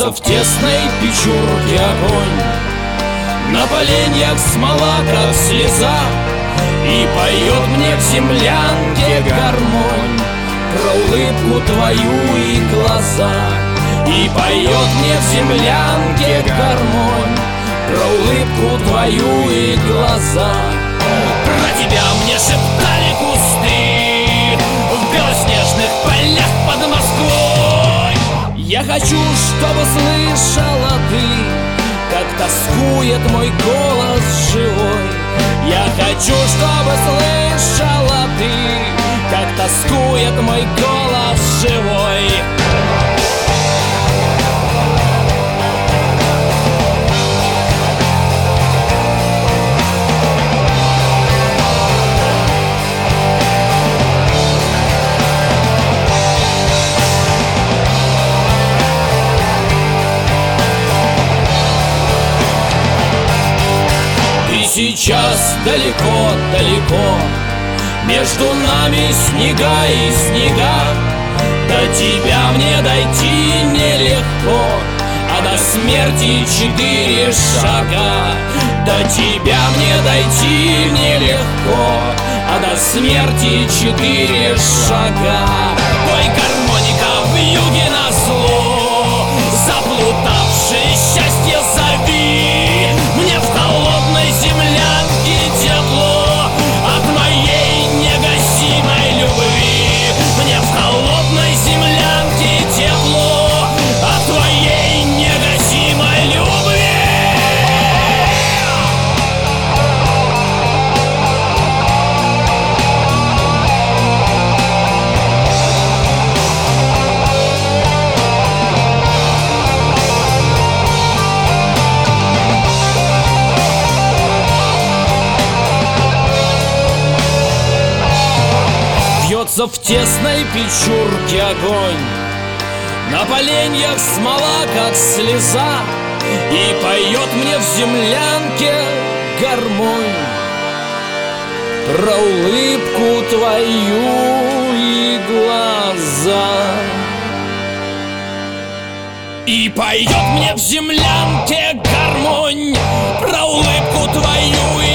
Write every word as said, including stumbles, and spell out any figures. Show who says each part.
Speaker 1: Бьется в тесной печурке огонь, на поленьях смола, как слеза, и поет мне в землянке гармонь про улыбку твою и глаза. И поет мне в землянке гармонь про улыбку твою и глаза. Про тебя мне шептали кусты в белоснежных полях под Москвой. Я хочу, чтобы слышала ты, как тоскует мой голос живой. Я хочу, чтобы слышала ты, как тоскует мой голос живой. Сейчас далеко-далеко между нами снега и снега. До тебя мне дойти нелегко, а до смерти четыре шага. До тебя мне дойти нелегко, а до смерти четыре шага. Ой, гармоника в юге назло, заплутавшее счастье зови. Мне в холодной землянке тепло от моей негасимой любви. Мне в холодной землянке тепло от твоей негасимой любви. Бьется в тесной печурке огонь, на поленьях смола, как слеза, и поет мне в землянке гармонь про улыбку твою и глаза. И поет мне в землянке гармонь про улыбку твою и